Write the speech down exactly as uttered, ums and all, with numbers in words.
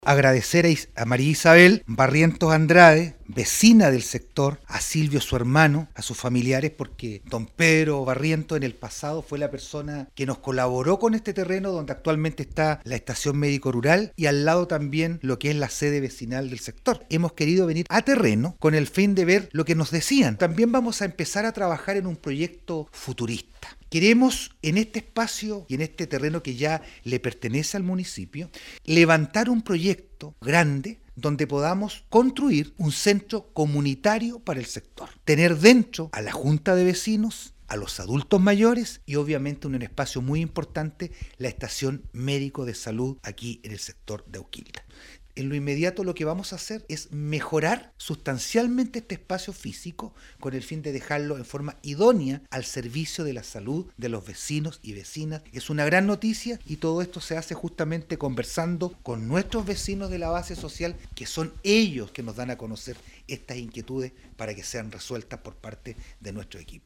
Agradecer a, Is- a María Isabel Barrientos Andrade, vecina del sector, a Silvio su hermano, a sus familiares, porque don Pedro Barrientos en el pasado fue la persona que nos colaboró con este terreno donde actualmente está la estación médico rural y al lado también lo que es la sede vecinal del sector. Hemos querido venir a terreno con el fin de ver lo que nos decían. También vamos a empezar a trabajar en un proyecto futurista. Queremos en este espacio y en este terreno que ya le pertenece al municipio, levantar un proyecto grande donde podamos construir un centro comunitario para el sector. Tener dentro a la junta de vecinos, a los adultos mayores y obviamente en un espacio muy importante, la estación médico de salud aquí en el sector de Auquilta. En lo inmediato lo que vamos a hacer es mejorar sustancialmente este espacio físico con el fin de dejarlo en forma idónea al servicio de la salud de los vecinos y vecinas. Es una gran noticia y todo esto se hace justamente conversando con nuestros vecinos de la base social, que son ellos que nos dan a conocer estas inquietudes para que sean resueltas por parte de nuestro equipo.